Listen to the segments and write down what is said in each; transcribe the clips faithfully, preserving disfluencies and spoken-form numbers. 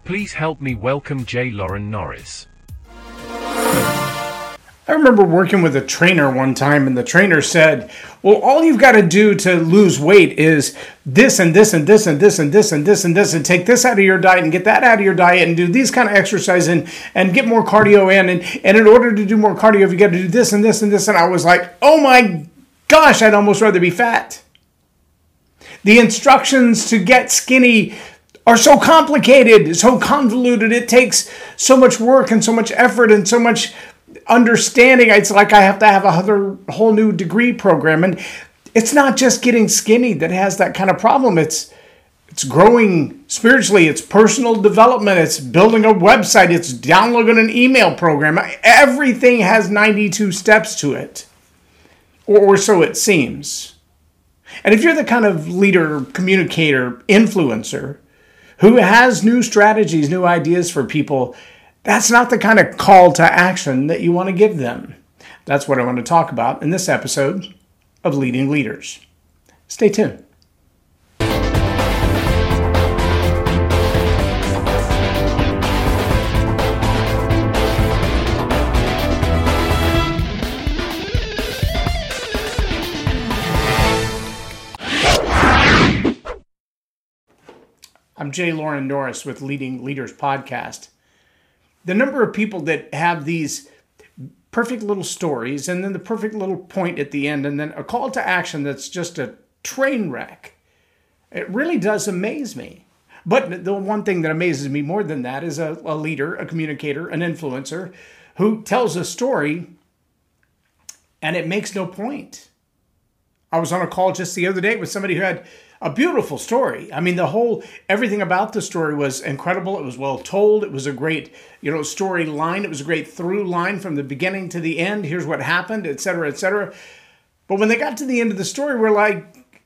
Please help me welcome J. Loren Norris. I remember working with a trainer one time, and the trainer said, well, all you've got to do to lose weight is this and this and this and this and this and this and this and take this out of your diet and get that out of your diet and do these kind of exercise and, and get more cardio in. And, and in order to do more cardio, you got to do this and this and this. And I was like, oh my gosh, I'd almost rather be fat. The instructions to get skinny are so complicated, so convoluted. It takes so much work and so much effort and so much understanding. It's like I have to have a other, whole new degree program. And it's not just getting skinny that has that kind of problem. It's it's growing spiritually. It's personal development. It's building a website. It's downloading an email program. Everything has ninety-two steps to it, or, or so it seems. And if you're the kind of leader, communicator, influencer who has new strategies, new ideas for people, that's not the kind of call to action that you want to give them. That's what I want to talk about in this episode of Leading Leaders. Stay tuned. I'm J. Loren Norris with Leading Leaders Podcast. The number of people that have these perfect little stories and then the perfect little point at the end and then a call to action that's just a train wreck, it really does amaze me. But the one thing that amazes me more than that is a, a leader, a communicator, an influencer who tells a story and it makes no point. I was on a call just the other day with somebody who had a beautiful story. I mean, the whole, everything about the story was incredible. It was well told. It was a great, you know, story line. It was a great through line from the beginning to the end. Here's what happened, et cetera, et cetera. But when they got to the end of the story, we're like,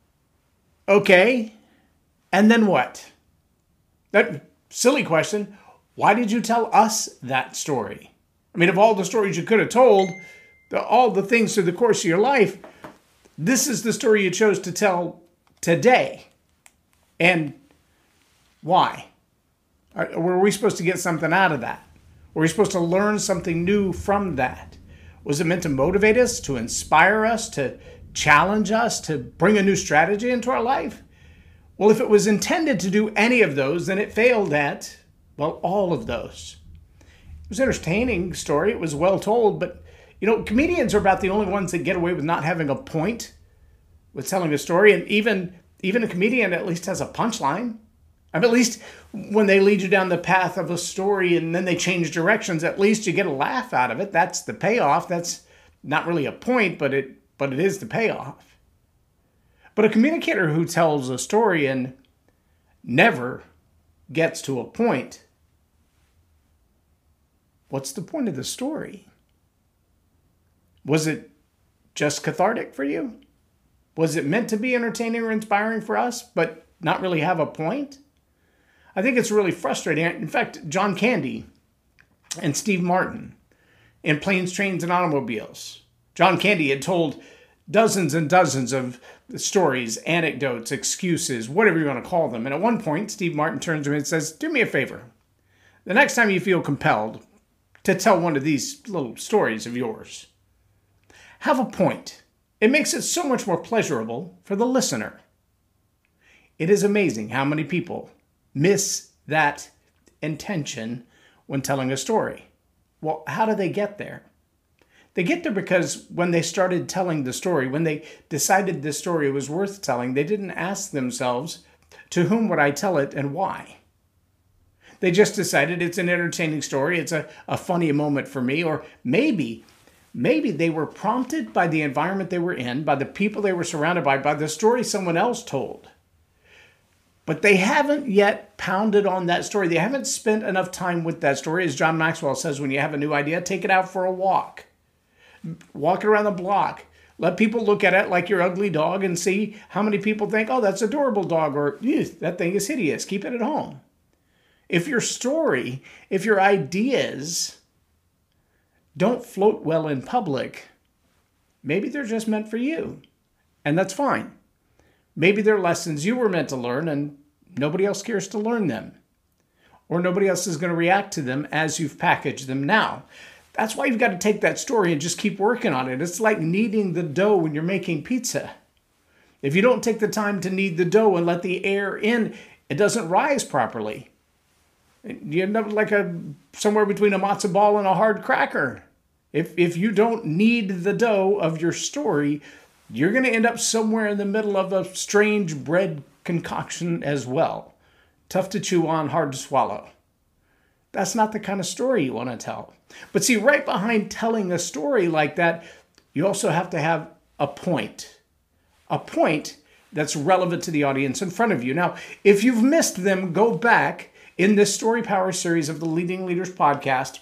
okay, and then what? That silly question. Why did you tell us that story? I mean, of all the stories you could have told, the, all the things through the course of your life, this is the story you chose to tell today. And why? Were we supposed to get something out of that? Were we supposed to learn something new from that? Was it meant to motivate us, to inspire us, to challenge us, to bring a new strategy into our life? Well, if it was intended to do any of those, then it failed at, well, all of those. It was an entertaining story. It was well told, but you know, comedians are about the only ones that get away with not having a point with telling a story. And even, even a comedian at least has a punchline. I mean, at least when they lead you down the path of a story and then they change directions, at least you get a laugh out of it. That's the payoff. That's not really a point, but it, but it is the payoff. But a communicator who tells a story and never gets to a point, what's the point of the story? Was it just cathartic for you? Was it meant to be entertaining or inspiring for us, but not really have a point? I think it's really frustrating. In fact, John Candy and Steve Martin in Planes, Trains, and Automobiles. John Candy had told dozens and dozens of stories, anecdotes, excuses, whatever you want to call them. And at one point, Steve Martin turns to him and says, do me a favor. The next time you feel compelled to tell one of these little stories of yours, have a point. It makes it so much more pleasurable for the listener. It is amazing how many people miss that intention when telling a story. Well, how do they get there? They get there because when they started telling the story, when they decided this story was worth telling, they didn't ask themselves, to whom would I tell it and why? They just decided it's an entertaining story, it's a, a funny moment for me, or maybe Maybe they were prompted by the environment they were in, by the people they were surrounded by, by the story someone else told. But they haven't yet pounded on that story. They haven't spent enough time with that story. As John Maxwell says, when you have a new idea, take it out for a walk. Walk it around the block. Let people look at it like your ugly dog and see how many people think, oh, that's an adorable dog, or that thing is hideous. Keep it at home. If your story, if your ideas don't float well in public, maybe they're just meant for you. And that's fine. Maybe they're lessons you were meant to learn and nobody else cares to learn them. or nobody else is going to react to them as you've packaged them now. That's why you've got to take that story and just keep working on it. It's like kneading the dough when you're making pizza. If you don't take the time to knead the dough and let the air in, it doesn't rise properly. You end up like a somewhere between a matzo ball and a hard cracker. If if you don't knead the dough of your story, you're going to end up somewhere in the middle of a strange bread concoction as well. Tough to chew on, hard to swallow. That's not the kind of story you want to tell. But see, right behind telling a story like that, you also have to have a point. A point that's relevant to the audience in front of you. Now, if you've missed them, go back in this Story Power series of the Leading Leaders podcast.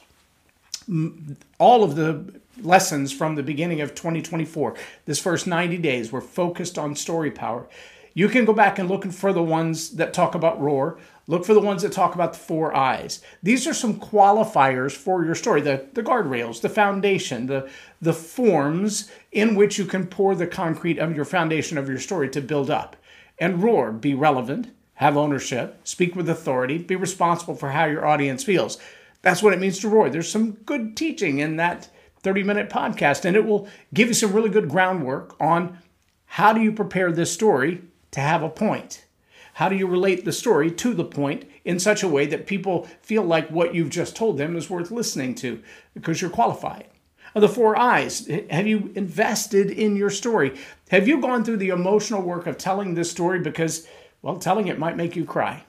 All of the lessons from the beginning of twenty twenty-four, this first ninety days, were focused on story power. You can go back and look for the ones that talk about roar. Look for the ones that talk about the four eyes. These are some qualifiers for your story, the, the guardrails, the foundation, the, the forms in which you can pour the concrete of your foundation of your story to build up. And roar, be relevant, have ownership, speak with authority, be responsible for how your audience feels. That's what it means to roar. There's some good teaching in that thirty-minute podcast, and it will give you some really good groundwork on how do you prepare this story to have a point. How do you relate the story to the point in such a way that people feel like what you've just told them is worth listening to because you're qualified? The four eyes. Have you invested in your story? Have you gone through the emotional work of telling this story because, well, telling it might make you cry?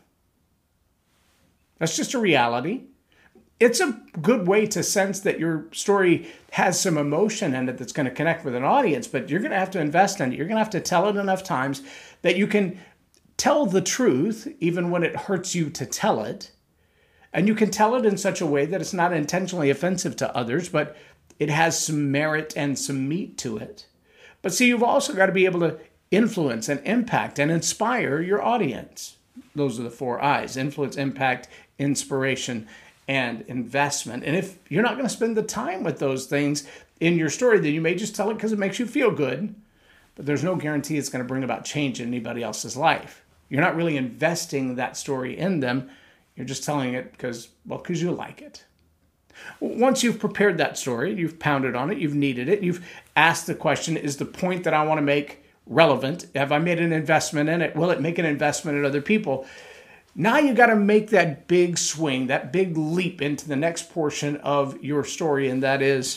That's just a reality. It's a good way to sense that your story has some emotion in it that's going to connect with an audience, but you're going to have to invest in it. You're going to have to tell it enough times that you can tell the truth, even when it hurts you to tell it. And you can tell it in such a way that it's not intentionally offensive to others, but it has some merit and some meat to it. But see, you've also got to be able to influence and impact and inspire your audience. Those are the four I's: influence, impact, inspiration, and investment. And if you're not going to spend the time with those things in your story, then you may just tell it because it makes you feel good, but there's no guarantee it's going to bring about change in anybody else's life. You're not really investing that story in them. You're just telling it because, well, because you like it. Once you've prepared that story, you've pounded on it, you've kneaded it, you've asked the question, is the point that I want to make relevant? Have I made an investment in it? Will it make an investment in other people? Now you got to make that big swing, that big leap into the next portion of your story, and that is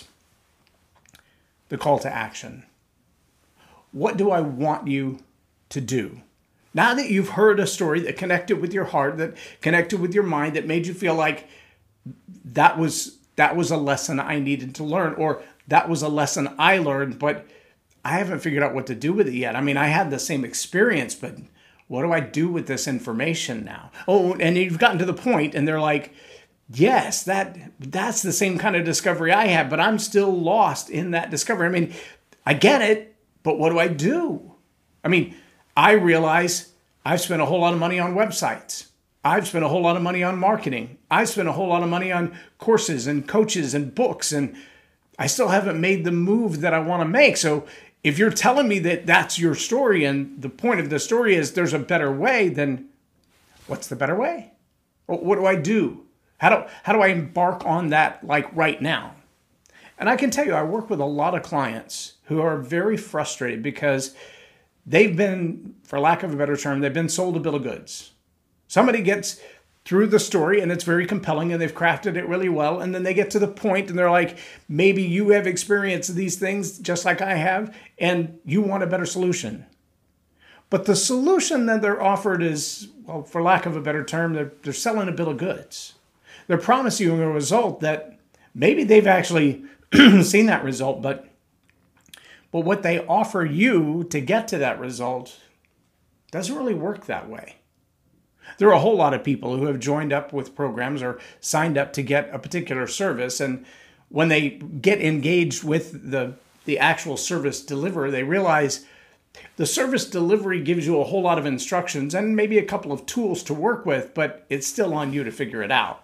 the call to action. What do I want you to do? Now that you've heard a story that connected with your heart, that connected with your mind, that made you feel like that was that was a lesson I needed to learn, or that was a lesson I learned, but I haven't figured out what to do with it yet. I mean, I had the same experience, but what do I do with this information now? Oh, and you've gotten to the point and they're like, yes, that that's the same kind of discovery I had, but I'm still lost in that discovery. I mean, I get it, but what do I do? I mean, I realize I've spent a whole lot of money on websites. I've spent a whole lot of money on marketing. I've spent a whole lot of money on courses and coaches and books, and I still haven't made the move that I want to make. So if you're telling me that that's your story and the point of the story is there's a better way, then what's the better way? What do I do? How do, how do I embark on that like right now? And I can tell you, I work with a lot of clients who are very frustrated because they've been, for lack of a better term, they've been sold a bill of goods. Somebody gets through the story and it's very compelling and they've crafted it really well. And then they get to the point and they're like, maybe you have experienced these things just like I have and you want a better solution. But the solution that they're offered is, well, for lack of a better term, they're, they're selling a bill of goods. They're promising you a result that maybe they've actually seen that result, but, but what they offer you to get to that result doesn't really work that way. There are a whole lot of people who have joined up with programs or signed up to get a particular service. And when they get engaged with the, the actual service deliverer, they realize the service delivery gives you a whole lot of instructions and maybe a couple of tools to work with, but it's still on you to figure it out.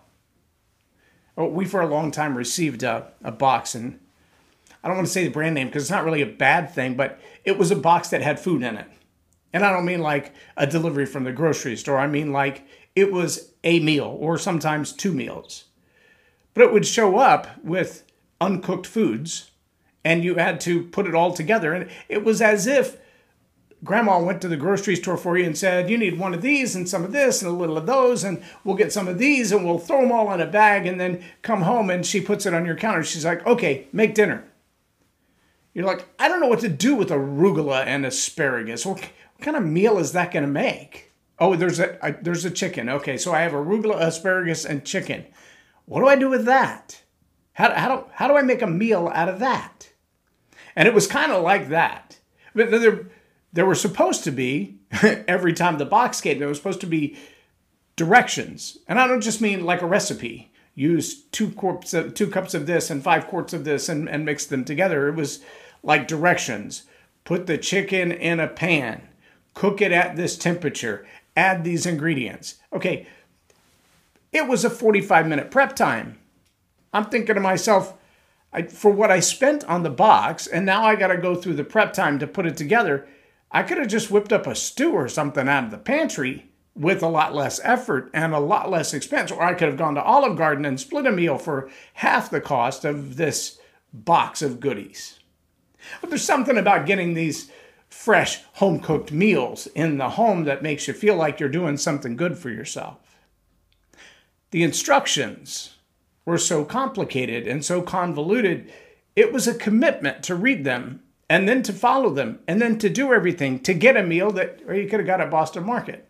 We, for a long time, received a, a box, and I don't want to say the brand name because it's not really a bad thing, but it was a box that had food in it. And I don't mean like a delivery from the grocery store. I mean like it was a meal or sometimes two meals. But it would show up with uncooked foods and you had to put it all together. And it was as if Grandma went to the grocery store for you and said, you need one of these and some of this and a little of those, and we'll get some of these and we'll throw them all in a bag and then come home, and she puts it on your counter. She's like, okay, make dinner. You're like, I don't know what to do with arugula and asparagus. What, what kind of meal is that going to make? Oh, there's a I, there's a chicken. Okay, so I have arugula, asparagus, and chicken. What do I do with that? How, how, do, how do I make a meal out of that? And it was kind of like that. But there, there were supposed to be, every time the box came, there was supposed to be directions. And I don't just mean like a recipe. Use two cups of, two cups of this and five quarts of this and, and mix them together. It was like directions. Put the chicken in a pan. Cook it at this temperature. Add these ingredients. Okay, it was a forty-five minute prep time. I'm thinking to myself, I, for what I spent on the box, and now I got to go through the prep time to put it together, I could have just whipped up a stew or something out of the pantry with a lot less effort and a lot less expense. Or I could have gone to Olive Garden and split a meal for half the cost of this box of goodies. But there's something about getting these fresh, home-cooked meals in the home that makes you feel like you're doing something good for yourself. The instructions were so complicated and so convoluted, it was a commitment to read them and then to follow them and then to do everything to get a meal that or you could have got at Boston Market.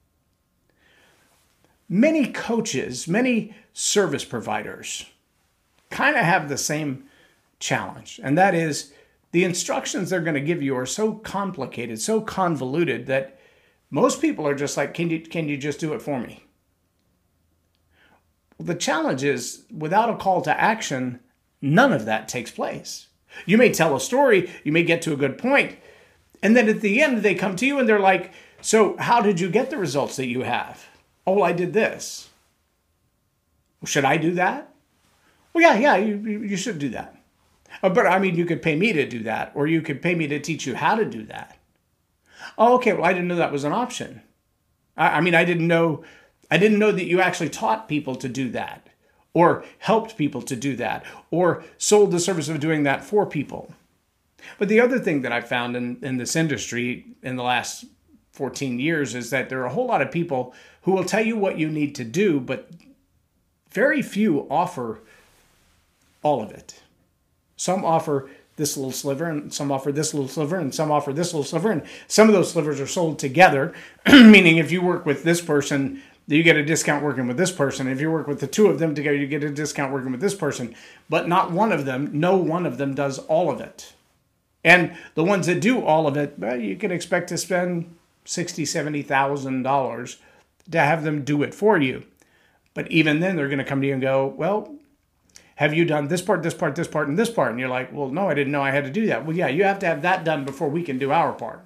Many coaches, many service providers kind of have the same challenge, and that is the instructions they're going to give you are so complicated, so convoluted that most people are just like, can you, can you just do it for me? The challenge is, without a call to action, none of that takes place. You may tell a story, you may get to a good point, and then at the end they come to you and they're like, so how did you get the results that you have? Oh, well, I did this. Should I do that? Well, yeah, yeah, you, you should do that. Uh, but I mean, you could pay me to do that, or you could pay me to teach you how to do that. Oh, okay, well, I didn't know that was an option. I, I mean, I didn't know... I didn't know that you actually taught people to do that, or helped people to do that, or sold the service of doing that for people. But the other thing that I found in, in this industry in the last fourteen years is that there are a whole lot of people who will tell you what you need to do, but very few offer all of it. Some offer this little sliver, and some offer this little sliver, and some offer this little sliver, and some of those slivers are sold together, meaning if you work with this person, you get a discount working with this person. If you work with the two of them together, you get a discount working with this person. But not one of them, no one of them does all of it. And the ones that do all of it, well, you can expect to spend sixty thousand dollars, seventy thousand dollars to have them do it for you. But even then, they're going to come to you and go, well, have you done this part, this part, this part, and this part? And you're like, well, no, I didn't know I had to do that. Well, yeah, you have to have that done before we can do our part.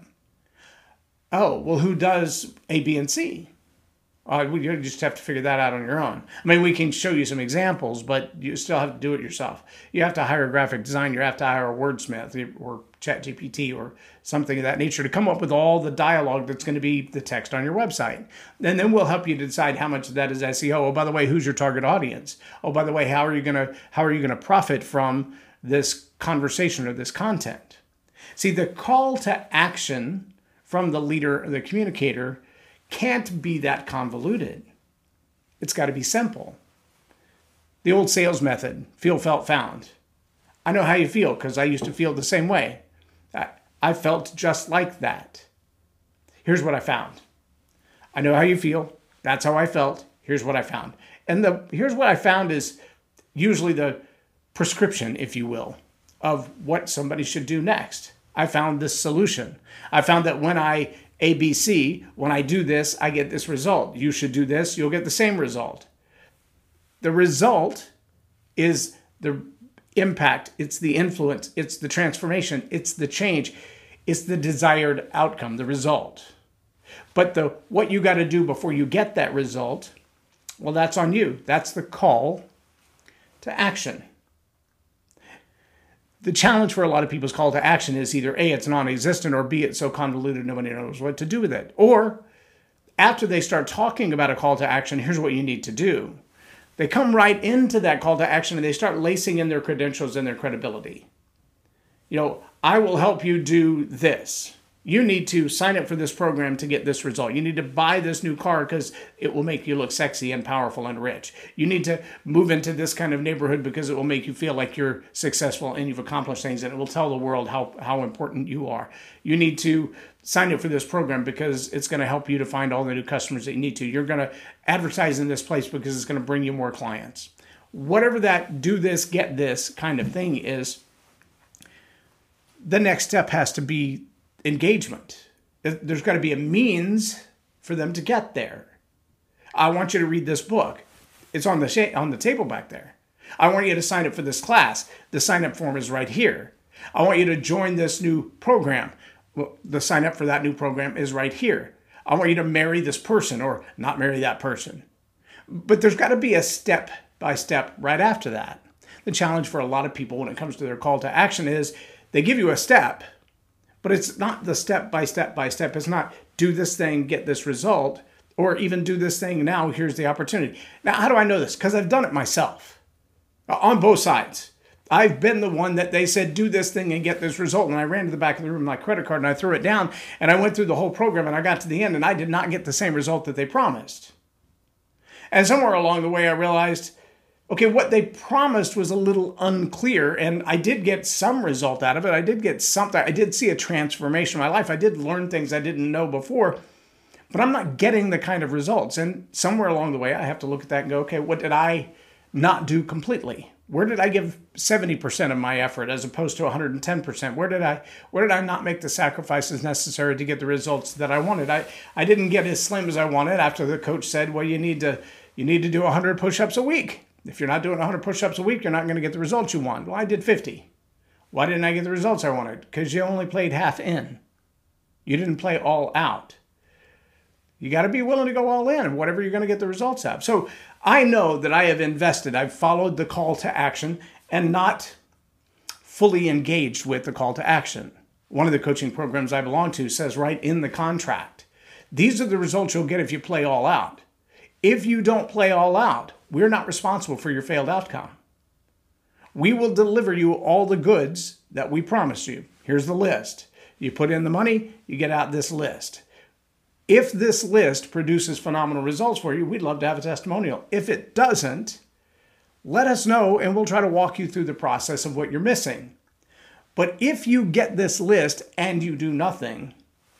Oh, well, who does A, B, and C? Uh, you just have to figure that out on your own. I mean, we can show you some examples, but you still have to do it yourself. You have to hire a graphic designer. You have to hire a wordsmith or ChatGPT or something of that nature to come up with all the dialogue that's going to be the text on your website. And then we'll help you to decide how much of that is S E O. Oh, by the way, who's your target audience? Oh, by the way, how are you going to how are you going to profit from this conversation or this content? See, the call to action from the leader or the communicator can't be that convoluted. It's got to be simple. The old sales method, feel, felt, found. I know how you feel because I used to feel the same way. I, I felt just like that. Here's what I found. I know how you feel. That's how I felt. Here's what I found. And the here's what I found is usually the prescription, if you will, of what somebody should do next. I found this solution. I found that when I A B C, when I do this, I get this result. You should do this, you'll get the same result. The result is the impact, it's the influence, it's the transformation, it's the change, it's the desired outcome, the result. But the what you got to do before you get that result, well, that's on you. That's the call to action. The challenge for a lot of people's call to action is either A, it's non-existent, or B, it's so convoluted nobody knows what to do with it. Or after they start talking about a call to action, here's what you need to do. They come right into that call to action and they start lacing in their credentials and their credibility. You know, I will help you do this. You need to sign up for this program to get this result. You need to buy this new car because it will make you look sexy and powerful and rich. You need to move into this kind of neighborhood because it will make you feel like you're successful and you've accomplished things, and it will tell the world how, how important you are. You need to sign up for this program because it's going to help you to find all the new customers that you need to. You're going to advertise in this place because it's going to bring you more clients. Whatever that do this, get this kind of thing is, the next step has to be engagement. There's got to be a means for them to get there. I want you to read this book. It's on the sh- on the table back there. I want you to sign up for this class. The sign up form is right here. I want you to join this new program. Well, the sign up for that new program is right here. I want you to marry this person or not marry that person. But there's got to be a step by step right after that. The challenge for a lot of people when it comes to their call to action is they give you a step, but it's not the step by step by step. It's not do this thing, get this result, or even do this thing now, here's the opportunity. Now, how do I know this? Because I've done it myself on both sides. I've been the one that they said, do this thing and get this result. And I ran to the back of the room with my credit card and I threw it down and I went through the whole program and I got to the end and I did not get the same result that they promised. And somewhere along the way, I realized, okay, what they promised was a little unclear, and I did get some result out of it. I did get something. I did see a transformation in my life. I did learn things I didn't know before, but I'm not getting the kind of results. And somewhere along the way, I have to look at that and go, okay, what did I not do completely? Where did I give seventy percent of my effort as opposed to one hundred ten percent? Where did I where did I not make the sacrifices necessary to get the results that I wanted? I, I didn't get as slim as I wanted after the coach said, well, you need to you need to do one hundred push-ups a week. If you're not doing one hundred push-ups a week, you're not going to get the results you want. Well, I did fifty. Why didn't I get the results I wanted? Because you only played half in. You didn't play all out. You got to be willing to go all in, whatever you're going to get the results out. So I know that I have invested. I've followed the call to action and not fully engaged with the call to action. One of the coaching programs I belong to says right in the contract, these are the results you'll get if you play all out. If you don't play all out, we're not responsible for your failed outcome. We will deliver you all the goods that we promised you. Here's the list. You put in the money, you get out this list. If this list produces phenomenal results for you, we'd love to have a testimonial. If it doesn't, let us know and we'll try to walk you through the process of what you're missing. But if you get this list and you do nothing,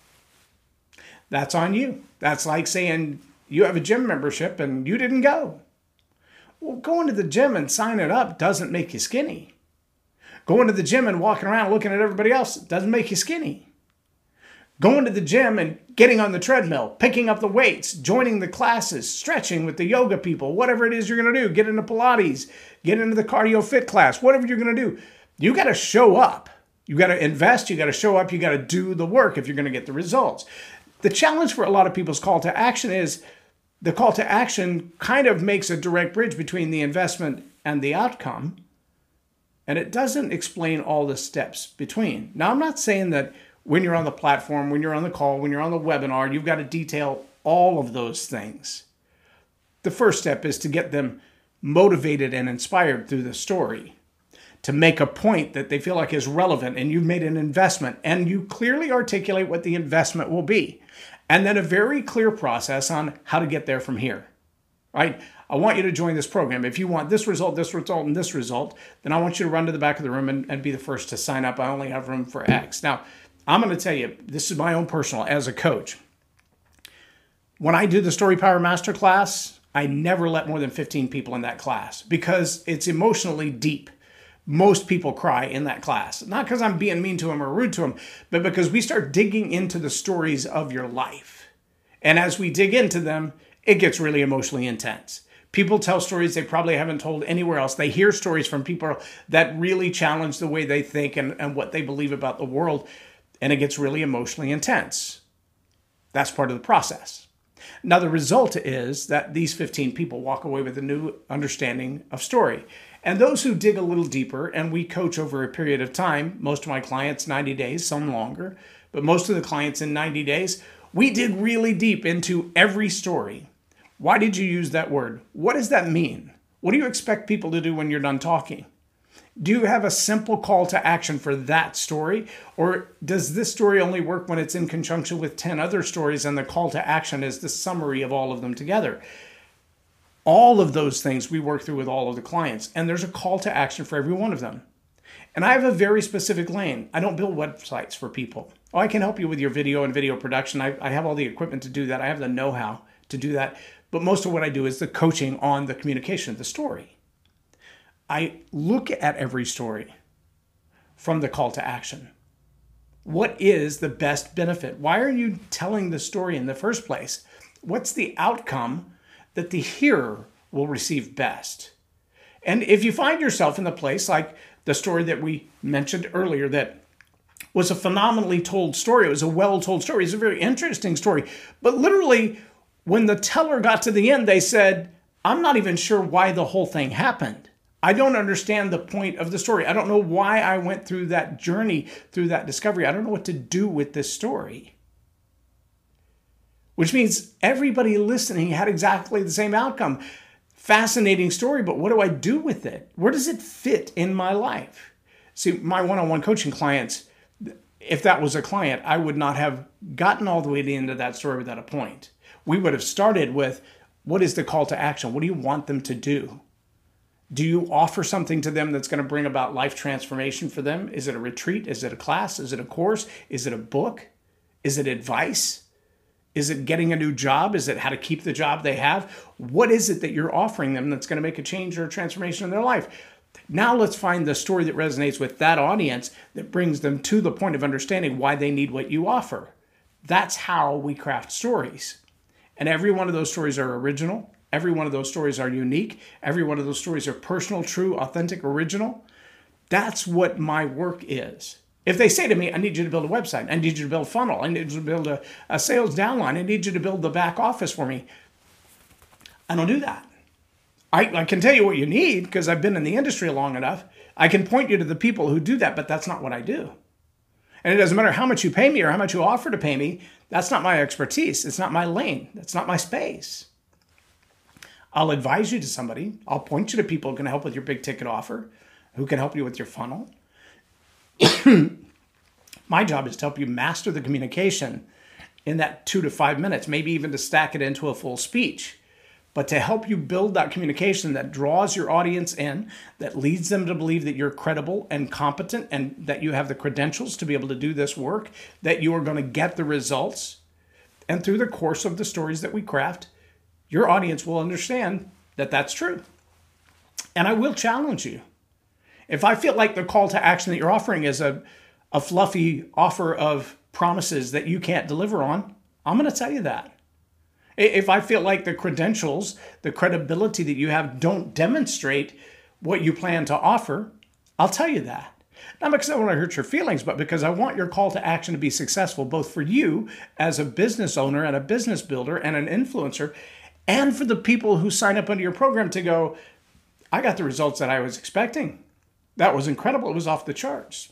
that's on you. That's like saying you have a gym membership and you didn't go. Well, going to the gym and signing up doesn't make you skinny. Going to the gym and walking around looking at everybody else doesn't make you skinny. Going to the gym and getting on the treadmill, picking up the weights, joining the classes, stretching with the yoga people, whatever it is you're going to do, get into Pilates, get into the cardio fit class, whatever you're going to do, you got to show up. You got to invest, you got to show up, you got to do the work if you're going to get the results. The challenge for a lot of people's call to action is the call to action kind of makes a direct bridge between the investment and the outcome, and it doesn't explain all the steps between. Now, I'm not saying that when you're on the platform, when you're on the call, when you're on the webinar, you've got to detail all of those things. The first step is to get them motivated and inspired through the story, to make a point that they feel like is relevant, and you've made an investment, and you clearly articulate what the investment will be, and then a very clear process on how to get there from here, right? I want you to join this program. If you want this result, this result, and this result, then I want you to run to the back of the room and, and be the first to sign up. I only have room for X. Now, I'm going to tell you, this is my own personal, as a coach. When I do the Story Power Masterclass, I never let more than fifteen people in that class because it's emotionally deep. Most people cry in that class, not because I'm being mean to them or rude to them, but because we start digging into the stories of your life. And as we dig into them, it gets really emotionally intense. People tell stories they probably haven't told anywhere else. They hear stories from people that really challenge the way they think and, and what they believe about the world. And it gets really emotionally intense. That's part of the process. Now, the result is that these fifteen people walk away with a new understanding of story. And those who dig a little deeper, and we coach over a period of time, most of my clients ninety days, some longer, but most of the clients in ninety days, We dig really deep into every story. Why did you use that word? What does that mean? What do you expect people to do when you're done talking? Do you have a simple call to action for that story? Or does this story only work when it's in conjunction with ten other stories and the call to action is the summary of all of them together? All of those things we work through with all of the clients, and there's a call to action for every one of them. And I have a very specific lane. I don't build websites for people. Oh, I can help you with your video and video production. I, I have all the equipment to do that. I have the know-how to do that. But most of what I do is the coaching on the communication of the story. I look at every story from the call to action. What is the best benefit? Why are you telling the story in the first place? What's the outcome that the hearer will receive best? And if you find yourself in the place like the story that we mentioned earlier that was a phenomenally told story, it was a well-told story, it's a very interesting story, but literally when the teller got to the end, they said, I'm not even sure why the whole thing happened. I don't understand the point of the story. I don't know why I went through that journey, through that discovery. I don't know what to do with this story. Which means everybody listening had exactly the same outcome. Fascinating story, but what do I do with it? Where does it fit in my life? See, my one-on-one coaching clients, if that was a client, I would not have gotten all the way to the end of that story without a point. We would have started with, what is the call to action? What do you want them to do? Do you offer something to them that's going to bring about life transformation for them? Is it a retreat? Is it a class? Is it a course? Is it a book? Is it advice? Is it getting a new job? Is it how to keep the job they have? What is it that you're offering them that's going to make a change or a transformation in their life? Now let's find the story that resonates with that audience that brings them to the point of understanding why they need what you offer. That's how we craft stories. And every one of those stories are original. Every one of those stories are unique. Every one of those stories are personal, true, authentic, original. That's what my work is. If they say to me, I need you to build a website, I need you to build a funnel, I need you to build a, a sales downline, I need you to build the back office for me, I don't do that. I, I can tell you what you need because I've been in the industry long enough. I can point you to the people who do that, but that's not what I do. And it doesn't matter how much you pay me or how much you offer to pay me. That's not my expertise. It's not my lane. That's not my space. I'll advise you to somebody. I'll point you to people who can help with your big ticket offer, who can help you with your funnel. My job is to help you master the communication in that two to five minutes, maybe even to stack it into a full speech. But to help you build that communication that draws your audience in, that leads them to believe that you're credible and competent and that you have the credentials to be able to do this work, that you are going to get the results. And through the course of the stories that we craft, your audience will understand that that's true. And I will challenge you. If I feel like the call to action that you're offering is a, a fluffy offer of promises that you can't deliver on, I'm going to tell you that. If I feel like the credentials, the credibility that you have don't demonstrate what you plan to offer, I'll tell you that. Not because I want to hurt your feelings, but because I want your call to action to be successful, both for you as a business owner and a business builder and an influencer, and for the people who sign up under your program to go, I got the results that I was expecting. That was incredible. It was off the charts.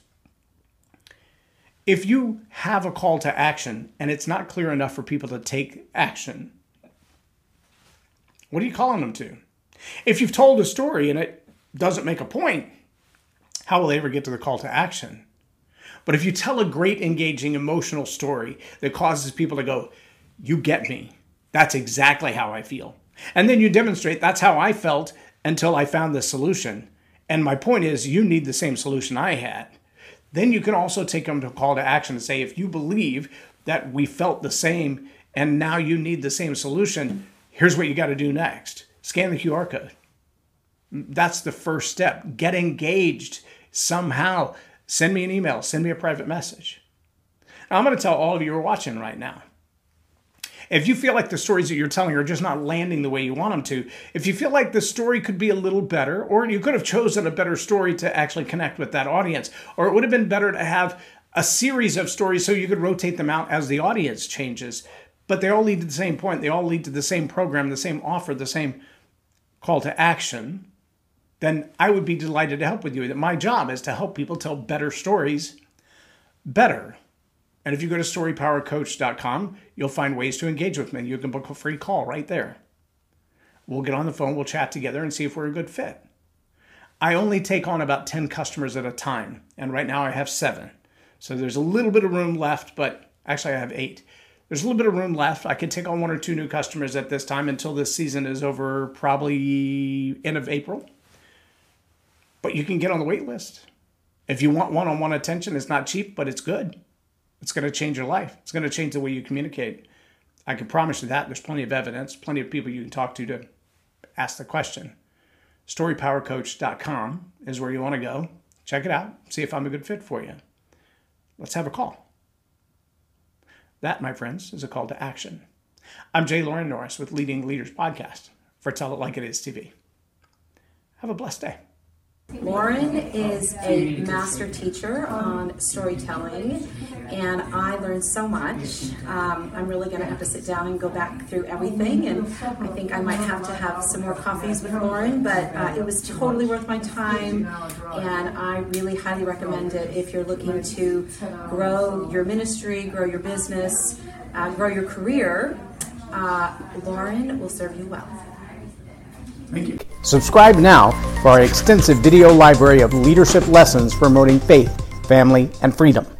If you have a call to action and it's not clear enough for people to take action, what are you calling them to? If you've told a story and it doesn't make a point, how will they ever get to the call to action? But if you tell a great, engaging, emotional story that causes people to go, you get me. That's exactly how I feel. And then you demonstrate that's how I felt until I found the solution. And my point is, you need the same solution I had. Then you can also take them to a call to action and say, if you believe that we felt the same and now you need the same solution, here's what you got to do next. Scan the Q R code. That's the first step. Get engaged somehow. Send me an email. Send me a private message. Now, I'm going to tell all of you who are watching right now. If you feel like the stories that you're telling are just not landing the way you want them to, if you feel like the story could be a little better, or you could have chosen a better story to actually connect with that audience, or it would have been better to have a series of stories so you could rotate them out as the audience changes, but they all lead to the same point. They all lead to the same program, the same offer, the same call to action, then I would be delighted to help with you. That my job is to help people tell better stories better. And if you go to story power coach dot com, you'll find ways to engage with me. You can book a free call right there. We'll get on the phone, we'll chat together and see if we're a good fit. I only take on about ten customers at a time, and right now I have seven. So there's a little bit of room left, but actually I have eight. There's a little bit of room left. I can take on one or two new customers at this time until this season is over, probably end of April. But you can get on the wait list. If you want one-on-one attention, it's not cheap, but it's good. It's going to change your life. It's going to change the way you communicate. I can promise you that. There's plenty of evidence, plenty of people you can talk to to ask the question. story power coach dot com is where you want to go. Check it out. See if I'm a good fit for you. Let's have a call. That, my friends, is a call to action. I'm J. Loren Norris with Leading Leaders Podcast for Tell It Like It Is T V. Have a blessed day. Loren is a master teacher on storytelling, and I learned so much. Um, I'm really going to have to sit down and go back through everything, and I think I might have to have some more coffees with Loren, but uh, it was totally worth my time, and I really highly recommend it if you're looking to grow your ministry, grow your business, uh, grow your career. Uh, Loren will serve you well. Thank you. Subscribe now for our extensive video library of leadership lessons promoting faith, family, and freedom.